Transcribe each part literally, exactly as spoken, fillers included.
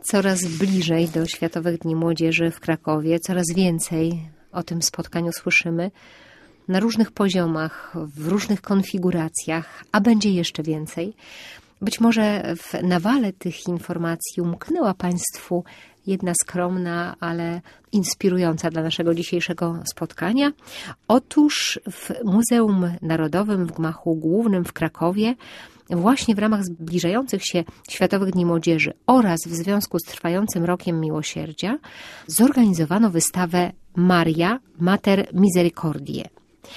coraz bliżej do Światowych Dni Młodzieży w Krakowie. Coraz więcej o tym spotkaniu słyszymy na różnych poziomach, w różnych konfiguracjach, a będzie jeszcze więcej. Być może w nawale tych informacji umknęła Państwu jedna skromna, ale inspirująca dla naszego dzisiejszego spotkania. Otóż w Muzeum Narodowym w Gmachu Głównym w Krakowie właśnie w ramach zbliżających się Światowych Dni Młodzieży oraz w związku z trwającym Rokiem Miłosierdzia zorganizowano wystawę Maria Mater Misericordiae.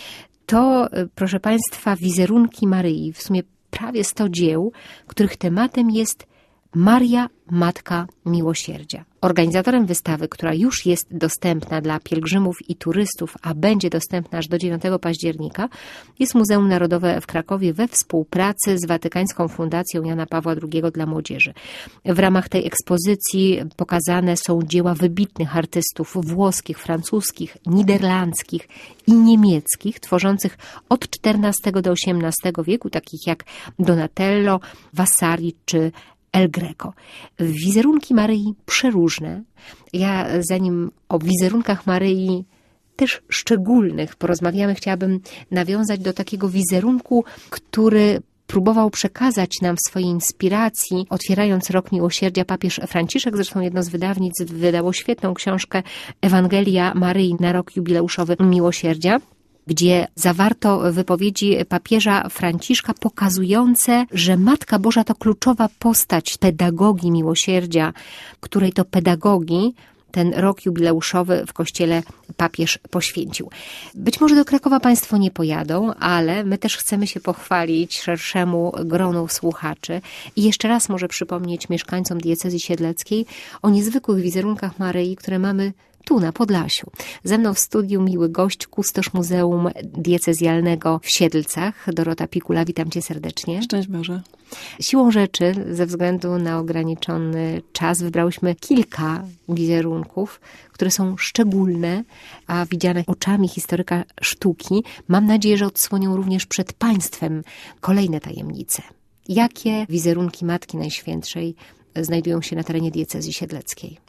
To, proszę Państwa, wizerunki Maryi, w sumie prawie sto dzieł, których tematem jest Maria, Matka Miłosierdzia. Organizatorem wystawy, która już jest dostępna dla pielgrzymów i turystów, a będzie dostępna aż do dziewiątego października, jest Muzeum Narodowe w Krakowie we współpracy z Watykańską Fundacją Jana Pawła drugiego dla Młodzieży. W ramach tej ekspozycji pokazane są dzieła wybitnych artystów włoskich, francuskich, niderlandzkich i niemieckich, tworzących od czternastego do osiemnastego wieku, takich jak Donatello, Vasari czy El Greco. Wizerunki Maryi przeróżne. Ja zanim o wizerunkach Maryi też szczególnych porozmawiamy, chciałabym nawiązać do takiego wizerunku, który próbował przekazać nam w swojej inspiracji, otwierając Rok Miłosierdzia, papież Franciszek. Zresztą jedno z wydawnictw wydało świetną książkę Ewangelia Maryi na rok jubileuszowy Miłosierdzia, gdzie zawarto wypowiedzi papieża Franciszka pokazujące, że Matka Boża to kluczowa postać pedagogii miłosierdzia, której to pedagogii ten rok jubileuszowy w Kościele papież poświęcił. Być może do Krakowa Państwo nie pojadą, ale my też chcemy się pochwalić szerszemu gronu słuchaczy i jeszcze raz może przypomnieć mieszkańcom diecezji siedleckiej o niezwykłych wizerunkach Maryi, które mamy tu na Podlasiu. Ze mną w studiu miły gość, kustosz Muzeum Diecezjalnego w Siedlcach. Dorota Pikula, witam Cię serdecznie. Szczęść Boże. Siłą rzeczy, ze względu na ograniczony czas, wybrałyśmy kilka wizerunków, które są szczególne, a widziane oczami historyka sztuki. Mam nadzieję, że odsłonią również przed Państwem kolejne tajemnice. Jakie wizerunki Matki Najświętszej znajdują się na terenie diecezji siedleckiej?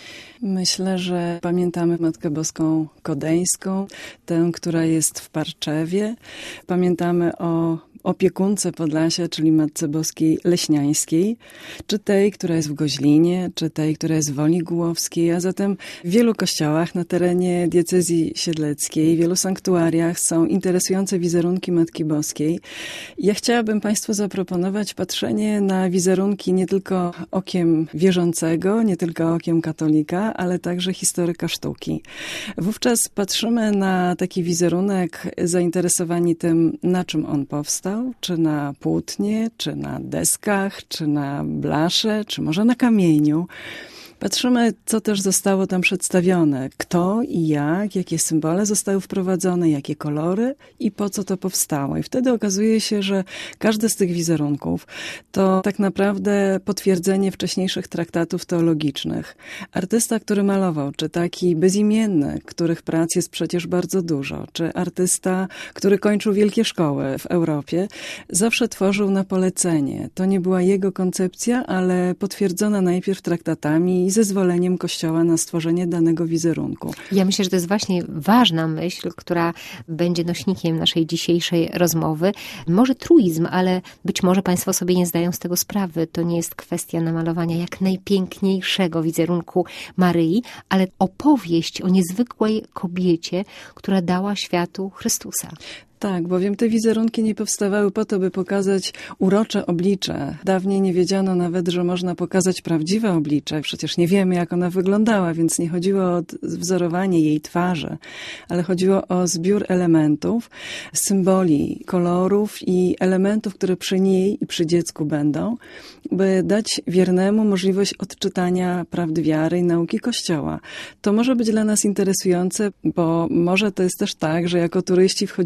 Myślę, że pamiętamy Matkę Boską Kodeńską, tę, która jest w Parczewie. Pamiętamy o opiekunce Podlasia, czyli Matce Boskiej Leśniańskiej, czy tej, która jest w Goźlinie, czy tej, która jest w Woli Głowskiej, a zatem w wielu kościołach na terenie diecezji siedleckiej, w wielu sanktuariach są interesujące wizerunki Matki Boskiej. Ja chciałabym Państwu zaproponować patrzenie na wizerunki nie tylko okiem wierzącego, nie tylko okiem katolika, ale także historyka sztuki. Wówczas patrzymy na taki wizerunek zainteresowani tym, na czym on powstał, czy na płótnie, czy na deskach, czy na blasze, czy może na kamieniu. Patrzymy, co też zostało tam przedstawione, kto i jak, jakie symbole zostały wprowadzone, jakie kolory i po co to powstało. I wtedy okazuje się, że każdy z tych wizerunków to tak naprawdę potwierdzenie wcześniejszych traktatów teologicznych. Artysta, który malował, czy taki bezimienny, których prac jest przecież bardzo dużo, czy artysta, który kończył wielkie szkoły w Europie, zawsze tworzył na polecenie. To nie była jego koncepcja, ale potwierdzona najpierw traktatami i zezwoleniem Kościoła na stworzenie danego wizerunku. Ja myślę, że to jest właśnie ważna myśl, która będzie nośnikiem naszej dzisiejszej rozmowy. Może truizm, ale być może Państwo sobie nie zdają z tego sprawy. To nie jest kwestia namalowania jak najpiękniejszego wizerunku Maryi, ale opowieść o niezwykłej kobiecie, która dała światu Chrystusa. Tak, bowiem te wizerunki nie powstawały po to, by pokazać urocze oblicze. Dawniej nie wiedziano nawet, że można pokazać prawdziwe oblicze. Przecież nie wiemy, jak ona wyglądała, więc nie chodziło o wzorowanie jej twarzy, ale chodziło o zbiór elementów, symboli, kolorów i elementów, które przy niej i przy dziecku będą, by dać wiernemu możliwość odczytania prawdy wiary i nauki Kościoła. To może być dla nas interesujące, bo może to jest też tak, że jako turyści wchodzimy po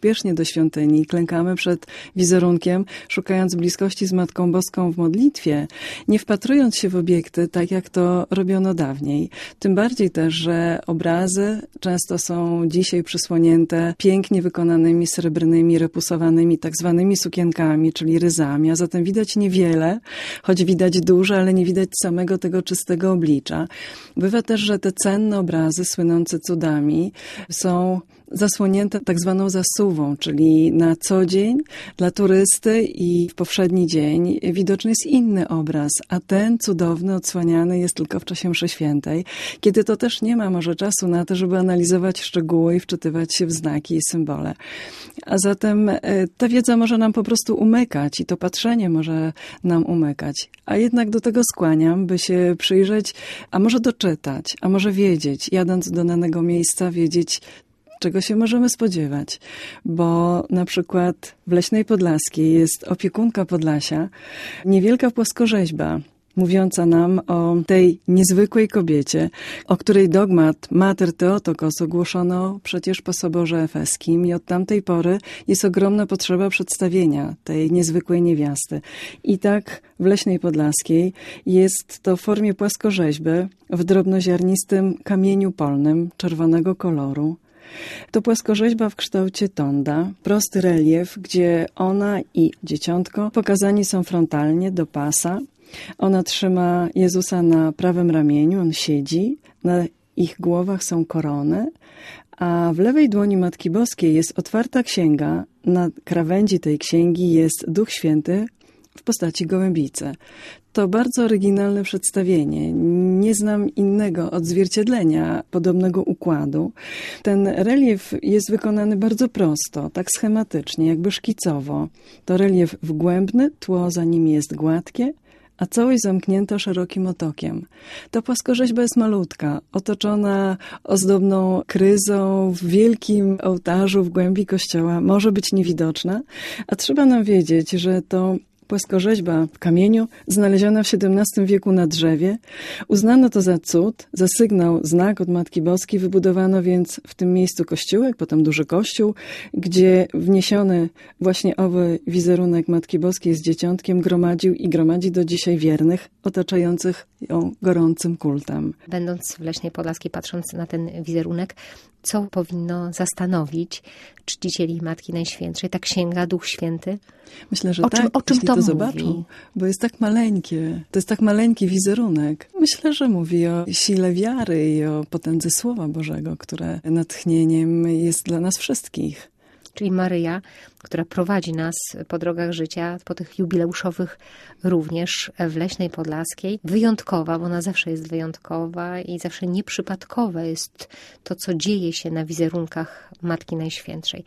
pośpiesznie do świątyni, klękamy przed wizerunkiem, szukając bliskości z Matką Boską w modlitwie, nie wpatrując się w obiekty, tak jak to robiono dawniej. Tym bardziej też, że obrazy często są dzisiaj przysłonięte pięknie wykonanymi srebrnymi, repusowanymi tak zwanymi sukienkami, czyli ryzami, a zatem widać niewiele, choć widać dużo, ale nie widać samego tego czystego oblicza. Bywa też, że te cenne obrazy słynące cudami są zasłonięte tak zwaną zasuwą, czyli na co dzień dla turysty i w powszedni dzień widoczny jest inny obraz, a ten cudowny odsłaniany jest tylko w czasie mszy świętej, kiedy to też nie ma może czasu na to, żeby analizować szczegóły i wczytywać się w znaki i symbole. A zatem ta wiedza może nam po prostu umykać i to patrzenie może nam umykać. A jednak do tego skłaniam, by się przyjrzeć, a może doczytać, a może wiedzieć, jadąc do danego miejsca, wiedzieć, czego się możemy spodziewać, bo na przykład w Leśnej Podlaskiej jest opiekunka Podlasia, niewielka płaskorzeźba, mówiąca nam o tej niezwykłej kobiecie, o której dogmat Mater Theotokos ogłoszono przecież po Soborze Efeskim i od tamtej pory jest ogromna potrzeba przedstawienia tej niezwykłej niewiasty. I tak w Leśnej Podlaskiej jest to w formie płaskorzeźby w drobnoziarnistym kamieniu polnym czerwonego koloru. To płaskorzeźba w kształcie tonda, prosty relief, gdzie ona i dzieciątko pokazani są frontalnie do pasa. Ona trzyma Jezusa na prawym ramieniu, on siedzi, na ich głowach są korony, a w lewej dłoni Matki Boskiej jest otwarta księga. Na krawędzi tej księgi jest Duch Święty w postaci gołębicy. To bardzo oryginalne przedstawienie. Nie znam innego odzwierciedlenia podobnego układu. Ten relief jest wykonany bardzo prosto, tak schematycznie, jakby szkicowo. To relief wgłębny, tło za nim jest gładkie, a całość zamknięta szerokim otokiem. Ta płaskorzeźba jest malutka, otoczona ozdobną kryzą w wielkim ołtarzu w głębi kościoła. Może być niewidoczna, a trzeba nam wiedzieć, że to płaskorzeźba w kamieniu, znaleziona w siedemnastym wieku na drzewie. Uznano to za cud, za sygnał, znak od Matki Boskiej. Wybudowano więc w tym miejscu kościółek, potem duży kościół, gdzie wniesiony właśnie owy wizerunek Matki Boskiej z dzieciątkiem gromadził i gromadzi do dzisiaj wiernych, otaczających ją gorącym kultem. Będąc w Leśnej Podlaskiej, patrząc na ten wizerunek, co powinno zastanowić czcicieli Matki Najświętszej? Ta księga, Duch Święty? Myślę, że o tak, czym, o czym jeśli to, to mówi? zobaczą, bo jest tak maleńkie. To jest tak maleńki wizerunek. Myślę, że mówi o sile wiary i o potędze Słowa Bożego, które natchnieniem jest dla nas wszystkich. Czyli Maryja, która prowadzi nas po drogach życia, po tych jubileuszowych również w Leśnej Podlaskiej. Wyjątkowa, bo ona zawsze jest wyjątkowa i zawsze nieprzypadkowe jest to, co dzieje się na wizerunkach Matki Najświętszej.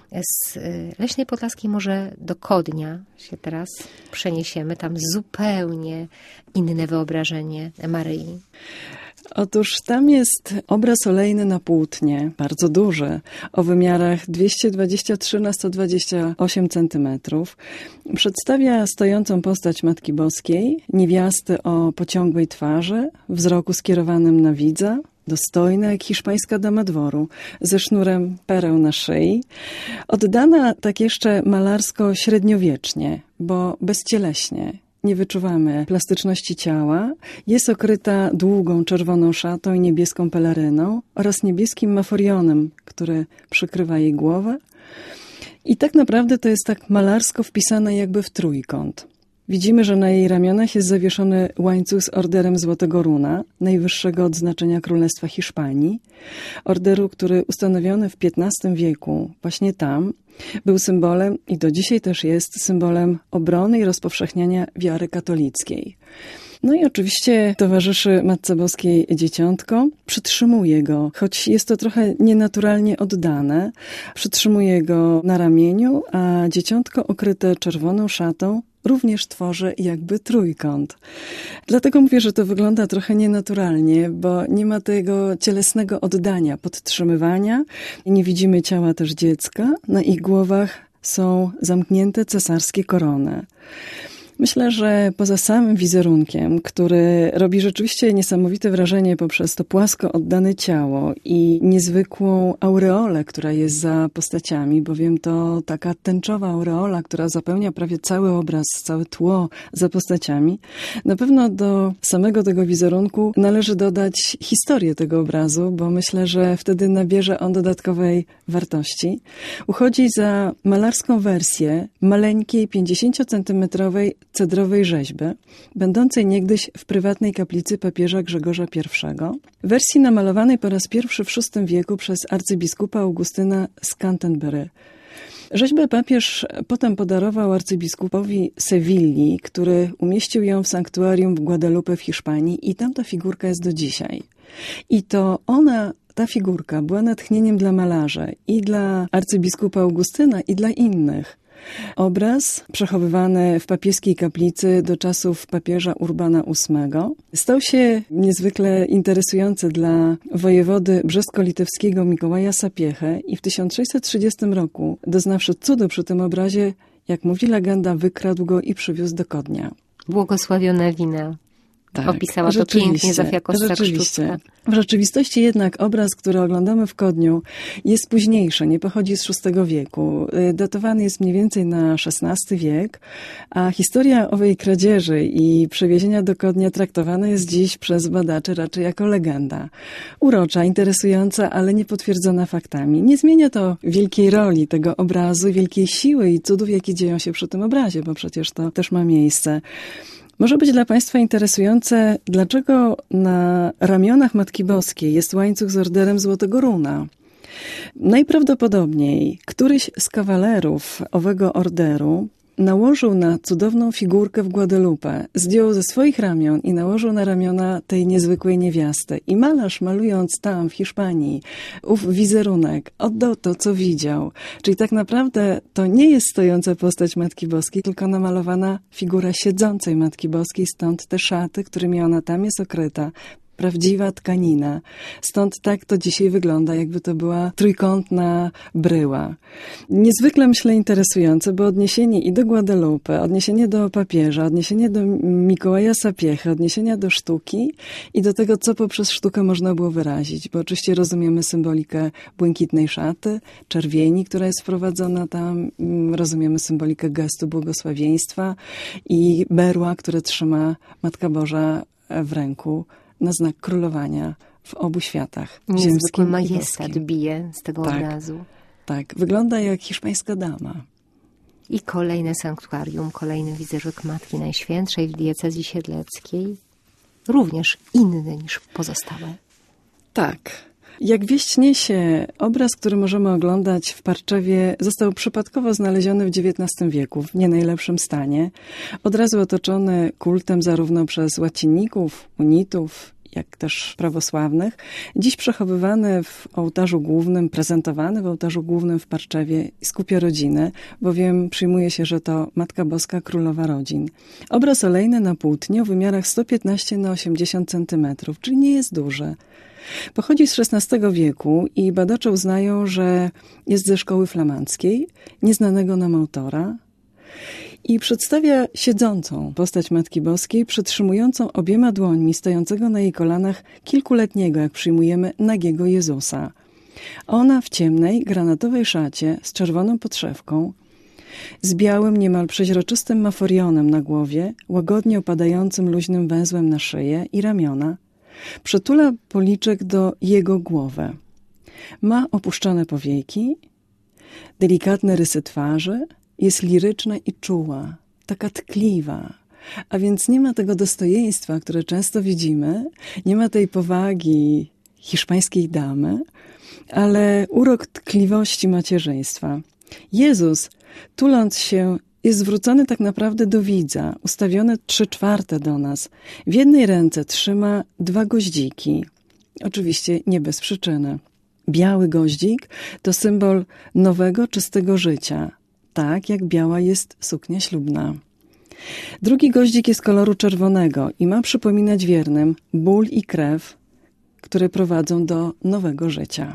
Z Leśnej Podlaskiej może do Kodnia się teraz przeniesiemy. Tam zupełnie inne wyobrażenie Maryi. Otóż tam jest obraz olejny na płótnie, bardzo duży, o wymiarach dwieście dwadzieścia trzy na sto dwadzieścia osiem centymetrów. Przedstawia stojącą postać Matki Boskiej, niewiasty o pociągłej twarzy, wzroku skierowanym na widza, dostojna jak hiszpańska dama dworu, ze sznurem pereł na szyi, oddana tak jeszcze malarsko średniowiecznie, bo bezcieleśnie. Nie wyczuwamy plastyczności ciała. Jest okryta długą czerwoną szatą i niebieską peleryną oraz niebieskim maforionem, który przykrywa jej głowę. I tak naprawdę to jest tak malarsko wpisane jakby w trójkąt. Widzimy, że na jej ramionach jest zawieszony łańcuch z orderem Złotego Runa, najwyższego odznaczenia Królestwa Hiszpanii. Orderu, który ustanowiony w piętnastym wieku właśnie tam był symbolem i do dzisiaj też jest symbolem obrony i rozpowszechniania wiary katolickiej. No i oczywiście towarzyszy Matce Boskiej dzieciątko, przytrzymuje go, choć jest to trochę nienaturalnie oddane, przytrzymuje go na ramieniu, a dzieciątko okryte czerwoną szatą również tworzy jakby trójkąt. Dlatego mówię, że to wygląda trochę nienaturalnie, bo nie ma tego cielesnego oddania, podtrzymywania. Nie widzimy ciała też dziecka. Na ich głowach są zamknięte cesarskie korony. Myślę, że poza samym wizerunkiem, który robi rzeczywiście niesamowite wrażenie poprzez to płasko oddane ciało i niezwykłą aureolę, która jest za postaciami, bowiem to taka tęczowa aureola, która zapełnia prawie cały obraz, całe tło za postaciami. Na pewno do samego tego wizerunku należy dodać historię tego obrazu, bo myślę, że wtedy nabierze on dodatkowej wartości. Uchodzi za malarską wersję maleńkiej, pięćdziesięciocentymetrowej cedrowej rzeźby, będącej niegdyś w prywatnej kaplicy papieża Grzegorza I. Wersji namalowanej po raz pierwszy w szóstym wieku przez arcybiskupa Augustyna z Canterbury. Rzeźbę papież potem podarował arcybiskupowi Sewilli, który umieścił ją w sanktuarium w Guadalupe w Hiszpanii i tam ta figurka jest do dzisiaj. I to ona, ta figurka, była natchnieniem dla malarzy i dla arcybiskupa Augustyna i dla innych. Obraz, przechowywany w papieskiej kaplicy do czasów papieża Urbana ósmego, stał się niezwykle interesujący dla wojewody brzesko-litewskiego Mikołaja Sapiechy i w tysiąc sześćset trzydziestym roku, doznawszy cudu przy tym obrazie, jak mówi legenda, wykradł go i przywiózł do Kodnia. Błogosławiona wina. Tak, opisała to pięknie Zofia Kossak-Szczucka. W rzeczywistości jednak obraz, który oglądamy w Kodniu, jest późniejszy, nie pochodzi z szóstego wieku. Datowany jest mniej więcej na szesnasty wiek, a historia owej kradzieży i przewiezienia do Kodnia traktowana jest dziś przez badaczy raczej jako legenda. Urocza, interesująca, ale nie potwierdzona faktami. Nie zmienia to wielkiej roli tego obrazu, wielkiej siły i cudów, jakie dzieją się przy tym obrazie, bo przecież to też ma miejsce. Może być dla Państwa interesujące, dlaczego na ramionach Matki Boskiej jest łańcuch z orderem Złotego Runa. Najprawdopodobniej któryś z kawalerów owego orderu nałożył na cudowną figurkę w Guadalupe, zdjął ze swoich ramion i nałożył na ramiona tej niezwykłej niewiasty. I malarz, malując tam w Hiszpanii ów wizerunek, oddał to, co widział. Czyli tak naprawdę to nie jest stojąca postać Matki Boskiej, tylko namalowana figura siedzącej Matki Boskiej, stąd te szaty, którymi ona tam jest okryta. Prawdziwa tkanina. Stąd tak to dzisiaj wygląda, jakby to była trójkątna bryła. Niezwykle, myślę, interesujące, bo odniesienie i do Guadalupe, odniesienie do papieża, odniesienie do Mikołaja Sapiechy, odniesienia do sztuki i do tego, co poprzez sztukę można było wyrazić. Bo oczywiście rozumiemy symbolikę błękitnej szaty, czerwieni, która jest wprowadzona tam, rozumiemy symbolikę gestu błogosławieństwa i berła, które trzyma Matka Boża w ręku, na znak królowania w obu światach. Niezwykły majestat bije z tego tak, obrazu. Tak, wygląda jak hiszpańska dama. I kolejne sanktuarium, kolejny wizerunek Matki Najświętszej w diecezji siedleckiej. Również inny niż pozostałe. Tak. Jak wieść niesie, obraz, który możemy oglądać w Parczewie, został przypadkowo znaleziony w dziewiętnastym wieku, w nie najlepszym stanie. Od razu otoczony kultem zarówno przez łacinników, unitów, jak też prawosławnych. Dziś przechowywany w ołtarzu głównym, prezentowany w ołtarzu głównym w Parczewie i skupia rodziny, bowiem przyjmuje się, że to Matka Boska, Królowa Rodzin. Obraz olejny na płótnie o wymiarach sto piętnaście na osiemdziesiąt centymetrów, czyli nie jest duży. Pochodzi z szesnastego wieku i badacze uznają, że jest ze szkoły flamandzkiej, nieznanego nam autora i przedstawia siedzącą postać Matki Boskiej, przytrzymującą obiema dłońmi stojącego na jej kolanach kilkuletniego, jak przyjmujemy, nagiego Jezusa. Ona w ciemnej, granatowej szacie z czerwoną podszewką, z białym, niemal przeźroczystym maforionem na głowie, łagodnie opadającym luźnym węzłem na szyję i ramiona, przytula policzek do jego głowy. Ma opuszczone powieki, delikatne rysy twarzy, jest liryczna i czuła, taka tkliwa, a więc nie ma tego dostojeństwa, które często widzimy, nie ma tej powagi hiszpańskiej damy, ale urok tkliwości macierzyństwa. Jezus, tuląc się, jest zwrócony tak naprawdę do widza, ustawione trzy czwarte do nas. W jednej ręce trzyma dwa goździki. Oczywiście nie bez przyczyny. Biały goździk to symbol nowego, czystego życia. Tak jak biała jest suknia ślubna. Drugi goździk jest koloru czerwonego i ma przypominać wiernym ból i krew, które prowadzą do nowego życia.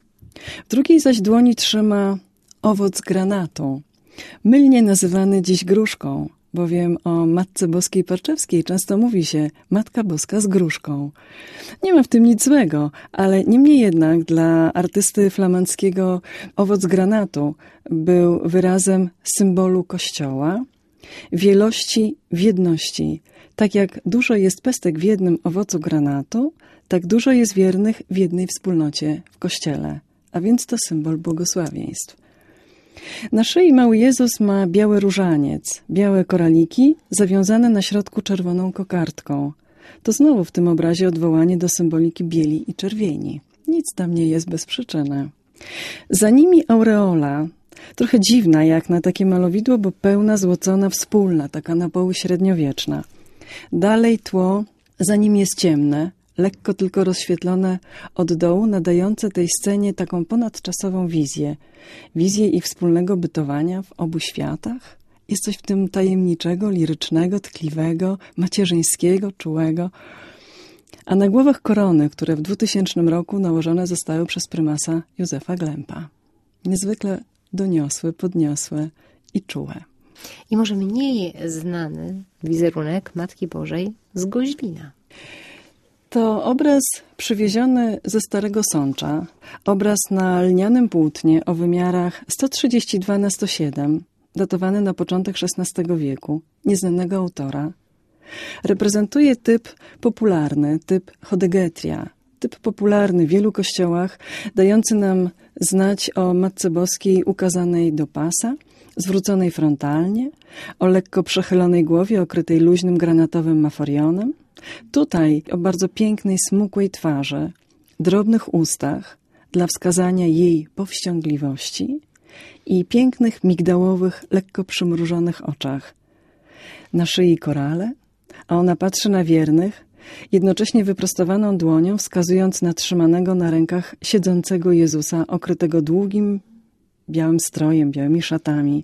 W drugiej zaś dłoni trzyma owoc granatu, mylnie nazywany dziś gruszką, bowiem o Matce Boskiej Parczewskiej często mówi się Matka Boska z gruszką. Nie ma w tym nic złego, ale niemniej jednak dla artysty flamandzkiego owoc granatu był wyrazem symbolu Kościoła, wielości w jedności. Tak jak dużo jest pestek w jednym owocu granatu, tak dużo jest wiernych w jednej wspólnocie w Kościele, a więc to symbol błogosławieństw. Na szyi mały Jezus ma biały różaniec, białe koraliki zawiązane na środku czerwoną kokardką. To znowu w tym obrazie odwołanie do symboliki bieli i czerwieni. Nic tam nie jest bez przyczyny. Za nimi aureola, trochę dziwna jak na takie malowidło, bo pełna, złocona, wspólna, taka na poły średniowieczna. Dalej tło, za nim jest ciemne, lekko tylko rozświetlone od dołu, nadające tej scenie taką ponadczasową wizję. Wizję ich wspólnego bytowania w obu światach. Jest coś w tym tajemniczego, lirycznego, tkliwego, macierzyńskiego, czułego. A na głowach korony, które w dwutysięcznym roku nałożone zostały przez prymasa Józefa Glempa. Niezwykle doniosłe, podniosłe i czułe. I może mniej znany wizerunek Matki Bożej z Goźlina. To obraz przywieziony ze Starego Sącza, obraz na lnianym płótnie o wymiarach sto trzydzieści dwa na sto siedem, datowany na początek szesnastego wieku, nieznanego autora. Reprezentuje typ popularny, typ Hodegetria, typ popularny w wielu kościołach, dający nam znać o Matce Boskiej ukazanej do pasa, zwróconej frontalnie, o lekko przechylonej głowie okrytej luźnym granatowym maforionem. Tutaj o bardzo pięknej, smukłej twarzy, drobnych ustach dla wskazania jej powściągliwości i pięknych, migdałowych, lekko przymrużonych oczach. Na szyi korale, a ona patrzy na wiernych, jednocześnie wyprostowaną dłonią wskazując na trzymanego na rękach siedzącego Jezusa okrytego długim, białym strojem, białymi szatami,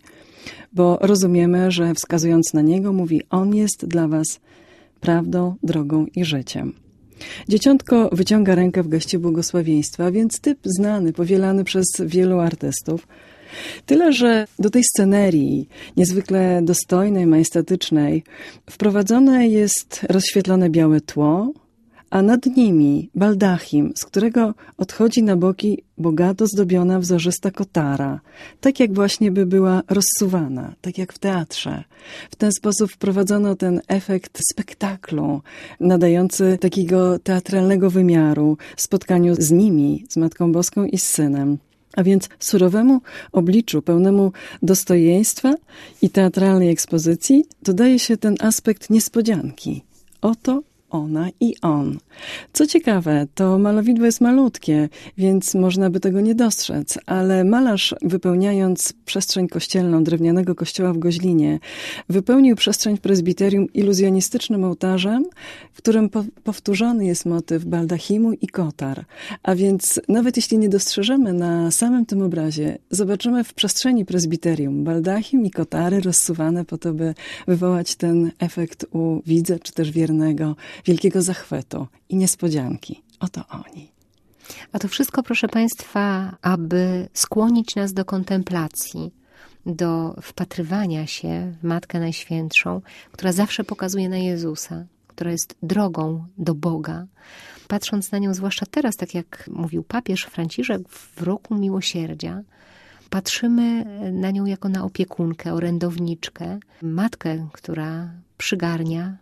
bo rozumiemy, że wskazując na Niego mówi, On jest dla was prawdą, drogą i życiem. Dzieciątko wyciąga rękę w geście błogosławieństwa, więc typ znany, powielany przez wielu artystów. Tyle, że do tej scenerii, niezwykle dostojnej, majestatycznej, wprowadzone jest rozświetlone białe tło, a nad nimi baldachim, z którego odchodzi na boki bogato zdobiona wzorzysta kotara, tak jak właśnie by była rozsuwana, tak jak w teatrze. W ten sposób wprowadzono ten efekt spektaklu, nadający takiego teatralnego wymiaru spotkaniu z nimi, z Matką Boską i z Synem. A więc surowemu obliczu, pełnemu dostojeństwa i teatralnej ekspozycji dodaje się ten aspekt niespodzianki. Oto ona i on. Co ciekawe, to malowidło jest malutkie, więc można by tego nie dostrzec, ale malarz, wypełniając przestrzeń kościelną drewnianego kościoła w Goźlinie, wypełnił przestrzeń w prezbiterium iluzjonistycznym ołtarzem, w którym po powtórzony jest motyw baldachimu i kotar. A więc nawet jeśli nie dostrzeżemy na samym tym obrazie, zobaczymy w przestrzeni prezbiterium baldachim i kotary rozsuwane po to, by wywołać ten efekt u widza, czy też wiernego, wielkiego zachwytu i niespodzianki. Oto oni. A to wszystko, proszę Państwa, aby skłonić nas do kontemplacji, do wpatrywania się w Matkę Najświętszą, która zawsze pokazuje na Jezusa, która jest drogą do Boga. Patrząc na nią, zwłaszcza teraz, tak jak mówił papież Franciszek, w roku miłosierdzia, patrzymy na nią jako na opiekunkę, orędowniczkę, matkę, która przygarnia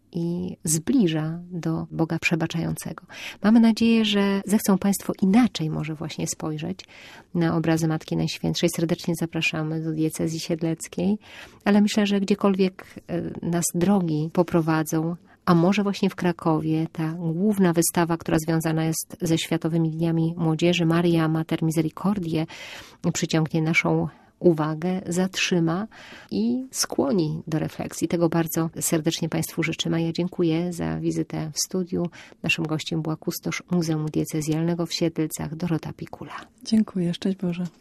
i zbliża do Boga przebaczającego. Mamy nadzieję, że zechcą Państwo inaczej może właśnie spojrzeć na obrazy Matki Najświętszej. Serdecznie zapraszamy do diecezji siedleckiej, ale myślę, że gdziekolwiek nas drogi poprowadzą, a może właśnie w Krakowie ta główna wystawa, która związana jest ze Światowymi Dniami Młodzieży, Maria Mater Misericordiae, przyciągnie naszą uwagę, zatrzyma i skłoni do refleksji. Tego bardzo serdecznie Państwu życzymy. Ja dziękuję za wizytę w studiu. Naszym gościem była kustosz Muzeum Diecezjalnego w Siedlcach, Dorota Pikula. Dziękuję. Szczęść Boże.